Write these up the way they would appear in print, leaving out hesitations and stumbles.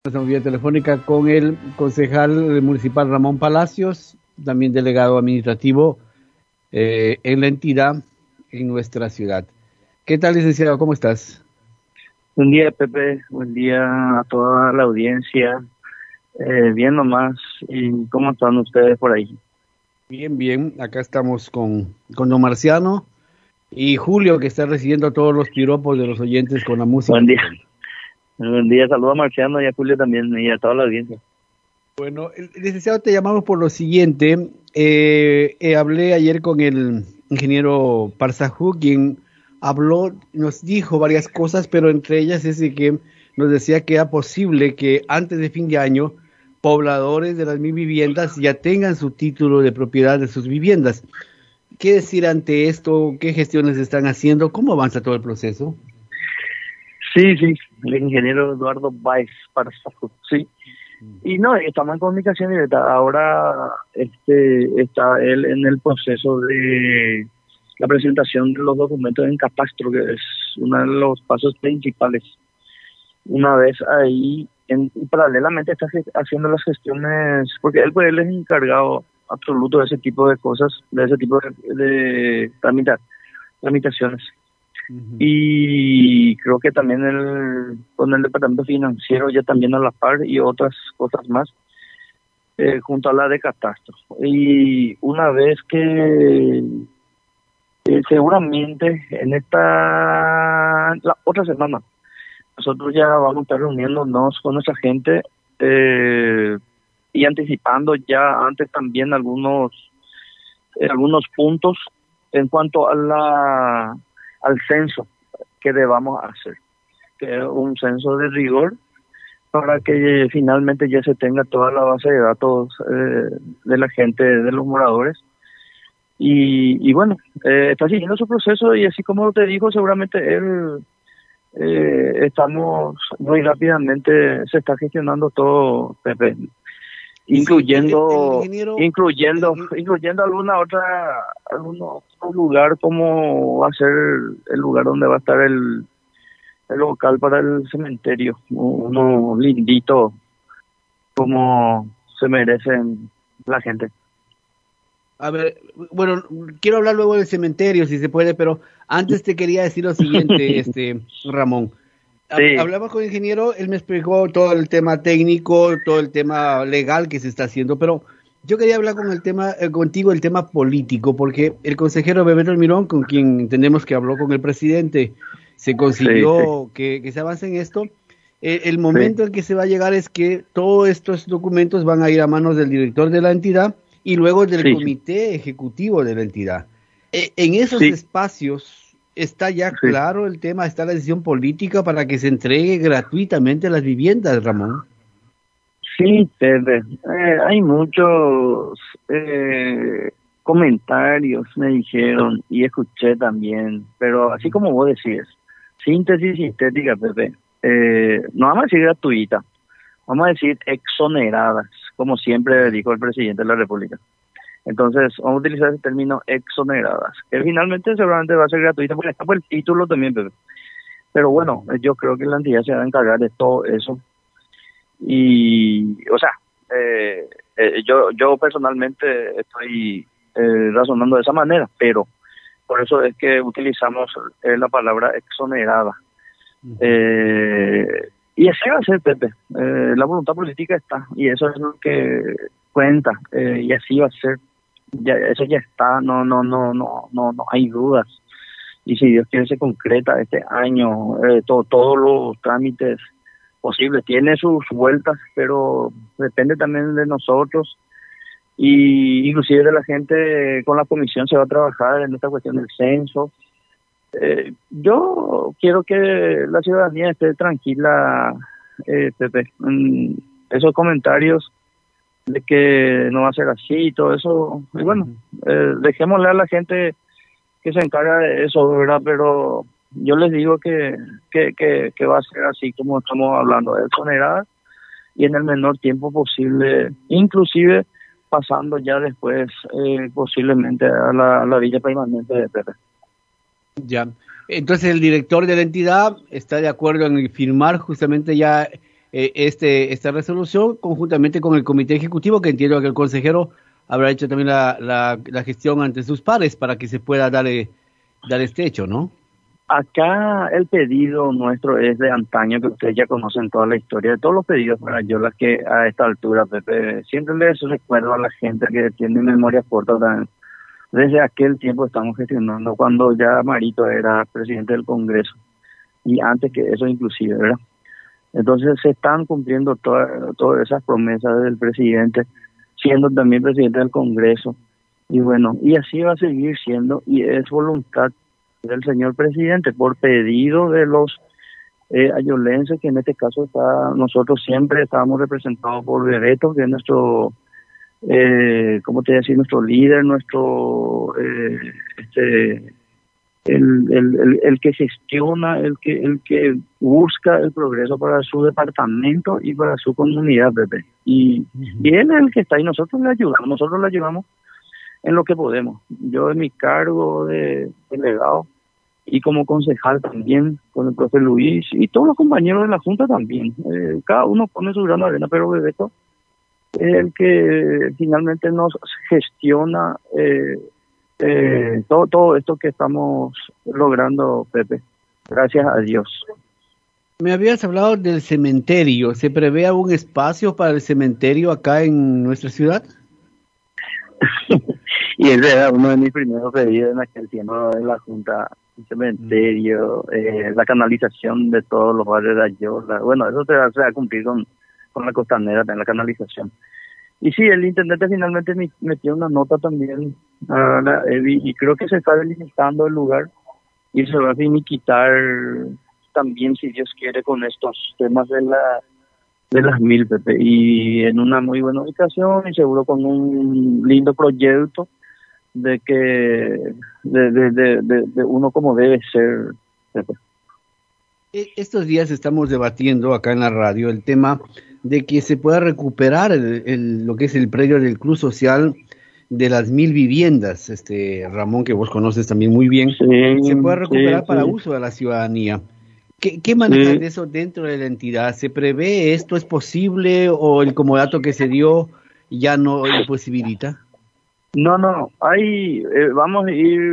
Estamos vía telefónica con el concejal municipal Ramón Palacios, también delegado administrativo en la entidad en nuestra ciudad. ¿Qué tal, licenciado? ¿Cómo estás? Buen día, Pepe. Buen día a toda la audiencia. Bien nomás. ¿Y cómo están ustedes por ahí? Bien, bien. Acá estamos con don Marciano y Julio, que está recibiendo todos los piropos de los oyentes con la música. Buen día. Buen día. Saludos a Marciano y a Julio también y a toda la audiencia. Bueno, licenciado, te llamamos por lo siguiente. Hablé ayer con el ingeniero Parsajú, quien habló, nos dijo varias cosas, pero entre ellas es de que nos decía que era posible que antes de fin de año pobladores de las 1,000 viviendas ya tengan su título de propiedad de sus viviendas. ¿Qué decir ante esto? ¿Qué gestiones están haciendo? ¿Cómo avanza todo el proceso? Sí, el ingeniero Eduardo Baez Parsajú, sí. Y no, estamos en comunicación directa. Ahora está él en el proceso de la presentación de los documentos en Catastro, que es uno de los pasos principales. Una vez ahí, y paralelamente está haciendo las gestiones, porque él es encargado absoluto de ese tipo de cosas, de ese tipo de tramitaciones. Uh-huh. Y creo que también con el departamento financiero ya también a la par y otras cosas más, junto a la de Catastro. Y una vez que seguramente la otra semana, nosotros ya vamos a estar reuniéndonos con nuestra gente y anticipando ya antes también algunos puntos en cuanto a al censo que debamos hacer, que es un censo de rigor para que finalmente ya se tenga toda la base de datos de la gente, de los moradores. Y bueno, está siguiendo su proceso y así como te digo, seguramente estamos muy rápidamente, se está gestionando todo, Pepe, incluyendo algún otro lugar, como va a ser el lugar donde va a estar el local para el cementerio, uno lindito como se merecen la gente. A ver, bueno, quiero hablar luego del cementerio, si se puede, pero antes te quería decir lo siguiente, Ramón. Sí. Hablaba con el ingeniero, él me explicó todo el tema técnico, todo el tema legal que se está haciendo, pero yo quería hablar contigo el tema político, porque el consejero Bebeto Almirón, con quien entendemos que habló con el presidente, se consiguió que se avance en esto. El momento en que se va a llegar es que todos estos documentos van a ir a manos del director de la entidad y luego del comité ejecutivo de la entidad. En esos espacios está ya claro el tema, está la decisión política para que se entregue gratuitamente las viviendas, Ramón. Sí, Pepe, hay muchos comentarios, me dijeron, y escuché también, pero así como vos decís, síntesis sintética, Pepe, no vamos a decir gratuita, vamos a decir exoneradas, como siempre dijo el presidente de la República. Entonces, vamos a utilizar ese término exoneradas, que finalmente seguramente va a ser gratuita, porque está por el título también, Pepe. Pero bueno, yo creo que la entidad se va a encargar de todo eso. Y, o sea, yo personalmente estoy razonando de esa manera, pero por eso es que utilizamos la palabra exonerada. Y así va a ser, Pepe. La voluntad política está, y eso es lo que cuenta, y así va a ser. Ya, eso ya está, no hay dudas. Y si Dios quiere se concreta este año, todos los trámites posibles. Tiene sus vueltas, pero depende también de nosotros y inclusive de la gente. Con la comisión se va a trabajar en esta cuestión del censo. Yo quiero que la ciudadanía esté tranquila, Pepe. Esos comentarios de que no va a ser así y todo eso, y bueno, dejémosle a la gente que se encarga de eso, ¿verdad? Pero yo les digo que va a ser así como estamos hablando, de exonerar y en el menor tiempo posible, inclusive pasando ya después posiblemente a la villa permanente de Pepe. Ya, entonces el director de la entidad está de acuerdo en firmar justamente ya esta resolución conjuntamente con el comité ejecutivo, que entiendo que el consejero habrá hecho también la gestión ante sus pares para que se pueda dar este hecho, ¿no? Acá el pedido nuestro es de antaño, que ustedes ya conocen toda la historia de todos los pedidos para Yola, que a esta altura, Pepe, siempre les recuerdo a la gente que tiene memoria corta también. Desde aquel tiempo estamos gestionando, cuando ya Marito era presidente del Congreso, y antes que eso inclusive, ¿verdad? Entonces se están cumpliendo todas esas promesas del presidente, siendo también presidente del Congreso, y bueno, y así va a seguir siendo, y es voluntad del señor presidente, por pedido de los ayolenses, que en este caso nosotros siempre estábamos representados por Bebeto, que es nuestro, ¿cómo te voy a decir? Nuestro líder, nuestro, el que gestiona, el que busca el progreso para su departamento y para su comunidad, Pepe. Y él es el que está ahí, nosotros le ayudamos en lo que podemos. Yo en mi cargo de delegado y como concejal también, con el profe Luis y todos los compañeros de la Junta también. Cada uno pone su grano de arena, pero Bebeto es el que finalmente nos gestiona todo esto que estamos logrando, Pepe. Gracias a Dios. Me habías hablado del cementerio. ¿Se prevé algún espacio para el cementerio acá en nuestra ciudad? Y ese era uno de mis primeros pedidos en aquel tiempo de la Junta, el cementerio, la canalización de todos los barrios de Ayola. Bueno, eso se va a cumplir con la costanera, en la canalización. Y sí, el intendente finalmente metió una nota también a la EBI, y creo que se está delimitando el lugar y se va a finiquitar también, si Dios quiere, con estos temas de las 1000, Pepe, y en una muy buena ubicación y seguro con un lindo proyecto de que de uno como debe ser, Pepe. Estos días estamos debatiendo acá en la radio el tema de que se pueda recuperar lo que es el predio del Club Social de las 1000 viviendas, Ramón, que vos conoces también muy bien, Sí, se pueda recuperar para sí. uso de la ciudadanía. ¿Qué manejan de eso dentro de la entidad? ¿Se prevé esto? ¿Es posible o el comodato que se dio ya no imposibilita? No, vamos a ir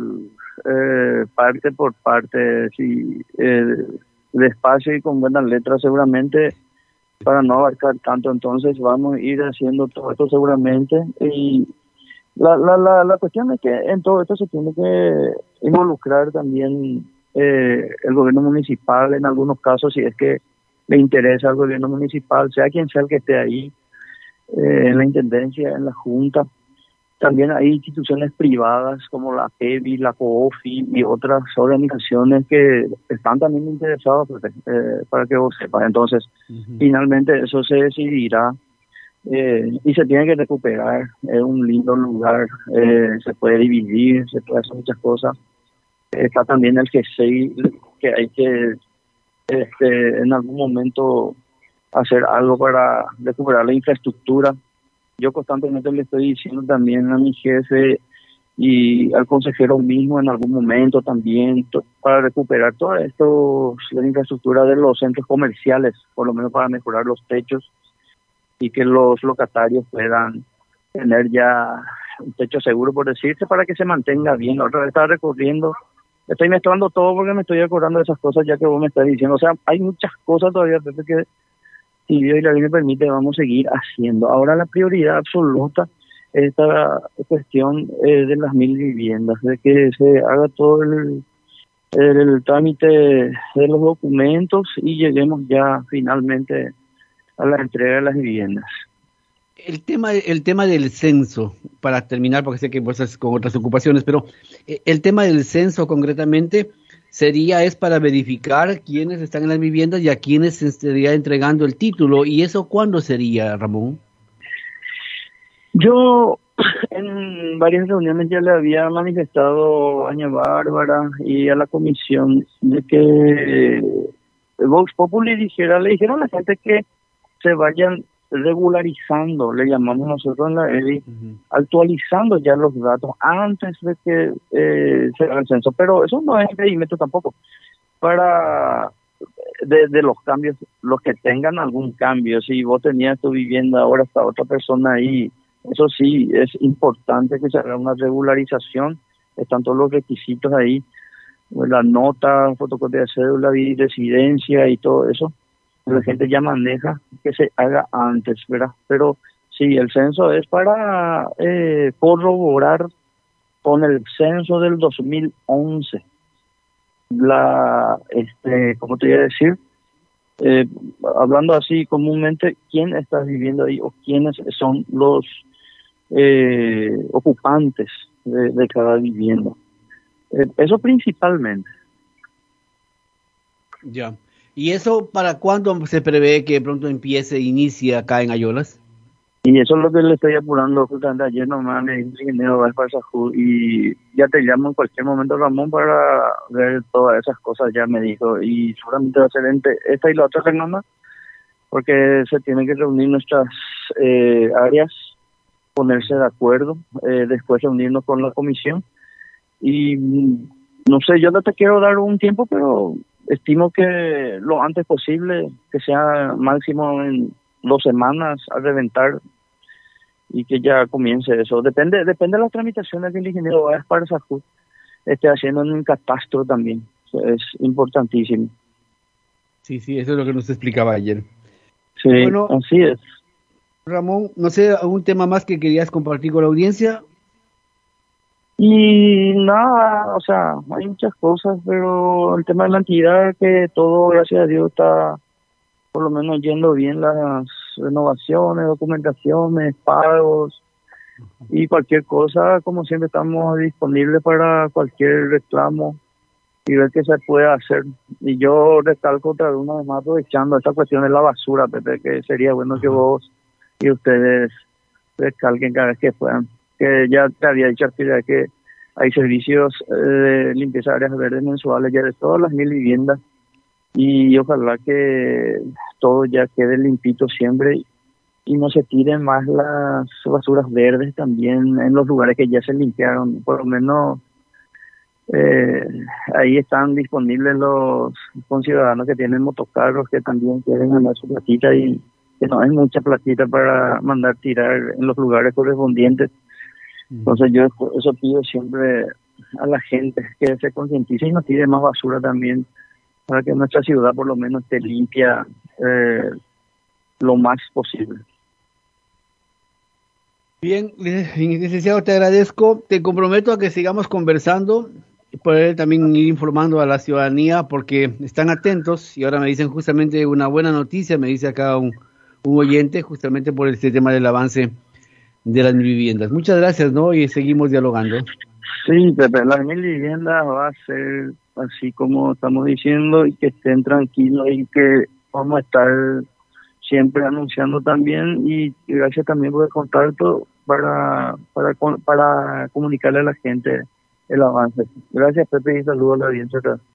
parte por parte, sí, despacio y con buenas letras seguramente, para no abarcar tanto. Entonces vamos a ir haciendo todo esto seguramente, y la cuestión es que en todo esto se tiene que involucrar también el gobierno municipal en algunos casos, si es que le interesa al gobierno municipal, sea quien sea el que esté ahí, en la intendencia, en la junta. También hay instituciones privadas como la PEVI, la COOFI y otras organizaciones que están también interesadas, para que vos sepas. Entonces, finalmente eso se decidirá y se tiene que recuperar. Es un lindo lugar, se puede dividir, se puede hacer muchas cosas. Está también el que hay que en algún momento hacer algo para recuperar la infraestructura. Yo constantemente le estoy diciendo también a mi jefe y al consejero mismo en algún momento también, para recuperar toda la infraestructura de los centros comerciales, por lo menos para mejorar los techos y que los locatarios puedan tener ya un techo seguro, por decirse, para que se mantenga bien. Otra vez estaba recorriendo, estoy mezclando todo porque me estoy acordando de esas cosas ya que vos me estás diciendo. O sea, hay muchas cosas todavía, Pepe, que si Dios y la ley me permite, vamos a seguir haciendo. Ahora la prioridad absoluta es esta cuestión de las 1000 viviendas, de que se haga todo el trámite de los documentos y lleguemos ya finalmente a la entrega de las viviendas. El tema del censo, para terminar, porque sé que vos estás con otras ocupaciones, pero el tema del censo concretamente es para verificar quiénes están en las viviendas y a quiénes se estaría entregando el título. ¿Y eso cuándo sería, Ramón? Yo en varias reuniones ya le había manifestado a Doña Bárbara y a la comisión de que Vox Populi le dijeron a la gente que se vayan regularizando, le llamamos nosotros en la EDI, actualizando ya los datos antes de que se haga el censo. Pero eso no es impedimento tampoco para de los cambios, los que tengan algún cambio. Si vos tenías tu vivienda, ahora está otra persona ahí, eso sí, es importante que se haga una regularización, están todos los requisitos ahí, la nota, fotocopia de cédula, residencia y todo eso, la gente ya maneja, que se haga antes, ¿verdad? Pero sí, el censo es para corroborar con el censo del 2011 ¿cómo te iba a decir? Hablando así comúnmente, quién está viviendo ahí o quiénes son los ocupantes de cada vivienda. Eso principalmente. Ya. ¿Y eso para cuándo se prevé que de pronto inicie acá en Ayolas? Y eso es lo que le estoy apurando justamente ayer nomás, le dije al ingeniero Gaspar Sajú, y ya te llamo en cualquier momento, Ramón, para ver todas esas cosas, ya me dijo, y seguramente va a ser entre esta y la otra semana, porque se tienen que reunir nuestras áreas, ponerse de acuerdo, después reunirnos con la comisión, y no sé, yo no te quiero dar un tiempo, pero estimo que lo antes posible, que sea máximo en 2 semanas a reventar y que ya comience eso. Depende de las tramitaciones que el ingeniero Gaspar Sajú esté haciendo en el catastro también. Eso es importantísimo. Sí, sí, eso es lo que nos explicaba ayer. Sí, Bueno, así es. Ramón, no sé, ¿algún tema más que querías compartir con la audiencia? Y nada, o sea, hay muchas cosas, pero el tema de la entidad, que todo, gracias a Dios, está por lo menos yendo bien, las renovaciones, documentaciones, pagos y cualquier cosa, como siempre estamos disponibles para cualquier reclamo y ver qué se puede hacer. Y yo recalco otra vez, una vez más, aprovechando esta cuestión de la basura, Pepe, que sería bueno que Ajá. vos y ustedes recalquen cada vez que puedan. Que ya te había dicho actividad que hay servicios de limpieza de áreas verdes mensuales ya de todas las 1.000 viviendas, y ojalá que todo ya quede limpito siempre y no se tiren más las basuras verdes también en los lugares que ya se limpiaron. Por lo menos eh, ahí están disponibles los conciudadanos que tienen motocarros, que también quieren ganar su platita, y que no hay mucha platita para mandar tirar en los lugares correspondientes. Ujú. Entonces yo eso pido siempre a la gente, que se concientice y no tire más basura también, para que nuestra ciudad por lo menos esté limpia lo más posible. Bien, licenciado, te agradezco. Te comprometo a que sigamos conversando y poder también ir informando a la ciudadanía porque están atentos y ahora me dicen justamente una buena noticia, me dice acá un oyente, justamente por este tema del avance de las viviendas. Muchas gracias, ¿no? Y seguimos dialogando. Sí, Pepe, las 1.000 viviendas va a ser así como estamos diciendo, y que estén tranquilos y que vamos a estar siempre anunciando también, y gracias también por el contacto para comunicarle a la gente el avance. Gracias, Pepe, y saludos a la audiencia.